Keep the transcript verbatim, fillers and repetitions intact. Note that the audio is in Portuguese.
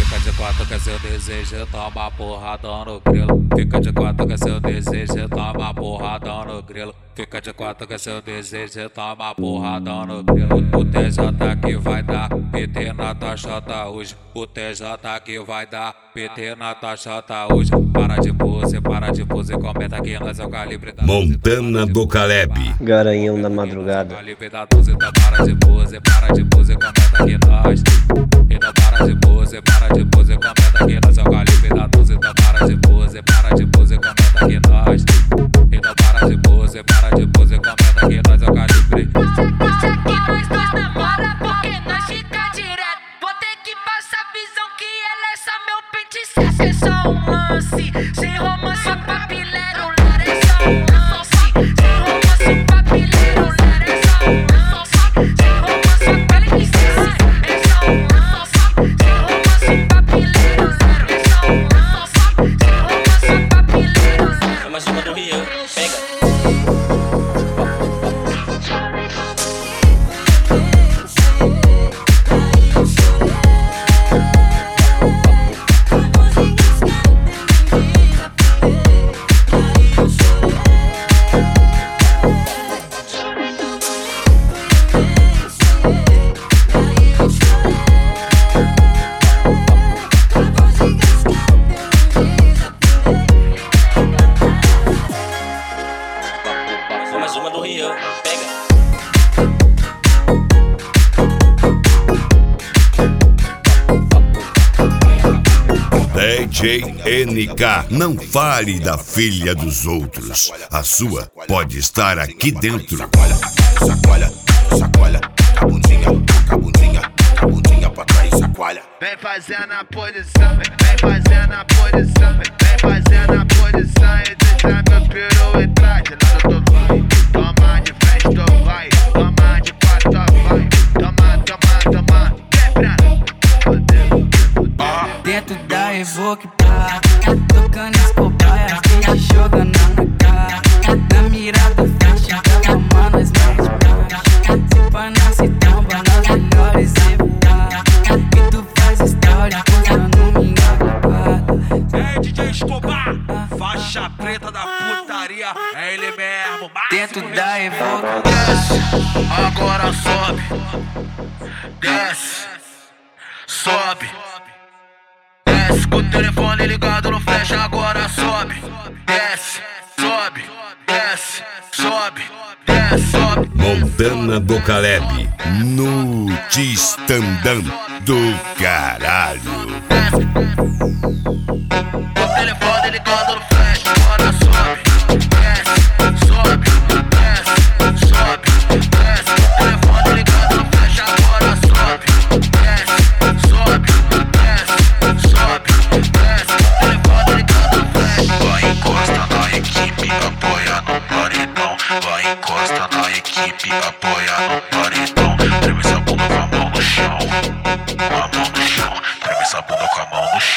Fica de quatro que é seu desejo, toma porradão no grilo. Fica de quatro que é seu desejo, toma porradão no grilo. Fica de quatro que é seu desejo, toma porradão no grilo. O T J que vai dar P T na taxota hoje. O T J que vai dar P T na taxota hoje. Para de pose, para de pose, comenta que nós é o calibre da Montana do Caleb. Garanhão da madrugada. Calibre da doze, então para de pose, para de pose, comenta que nós. Então para de pose, para de pose, comenta que nós é o calibre da doze, então para de pose, para de pose, comenta que nós. Então para de pose, para de pose, comenta que nós é o calibre. Nós dois namora porque nós fica direto. Vou ter que passar visão que ela é só meu pente. Se é só um lance, sem romance ou papileiro, lara é só um lance. Sem romance ou papileiro, lara é só um lance. Sem romance ou papileiro, é só um lance. Sem romance ou papileiro, lara é só um lance. Sem romance ou papileiro, é mais uma do Rio, pega. Mais uma do Rio, pega. D J N K, não fale da filha dos outros. A sua pode estar aqui dentro. Sacola, sacola, sacola, a bundinha, a bundinha, a bundinha pra trás, sacola. Vem fazendo a posição, vem fazendo a posição, vem fazendo a posição e deixa meu peru entrar. De lado tu vai, toma de frente tu vai, toma de quatro tu vai, toma, toma, toma, quebrando. Fodeu, fodeu. Dentro da Evoque, pá, tocando as cobaias, te jogando na cara. Na mira do flash, mano, as mãos pá. Se pá nasce tamba, nas melhores evitar. E tu faz história, posando minha babada. É D J Escobar, faixa preta da putaria, é ele mesmo. Dentro da Evoque, Desce, agora sobe, desce, sobe. Desce com o telefone ligado no flash, agora sobe, desce, sobe, desce, sobe, desce, sobe. Montana do Caleb, no Tistandam do caralho. Desce, com o telefone ligado no flash, agora sobe, desce, sobe, desce, sobe, desce. Com o telefone ligado no flash, agora sobe, desce, sobe, desce, sobe, desce. Com o telefone ligado no flash. Vai encosta na equipe, apoia no paredão. Vai encosta na equipe, apoia no paredão. Treme essa bunda com a mão no chão, com a mão no chão. Treme essa bunda com a mão no chão.